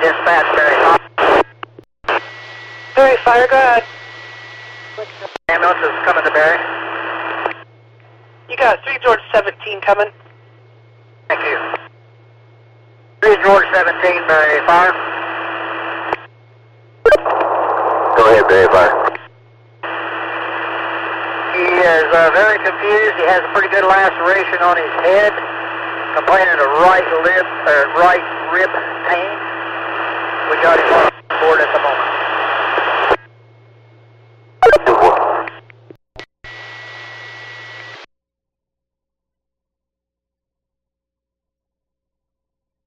dispatch, Barry. Barry, fire, go ahead. Ambulance is coming to Barry. You got 3 George 17 coming. Thank you. 3 George 17, Barry, fire. Go ahead, Barry, fire. He is very confused. He has a pretty good laceration on his head. Complaining of right rib pain. We got him on board at the moment.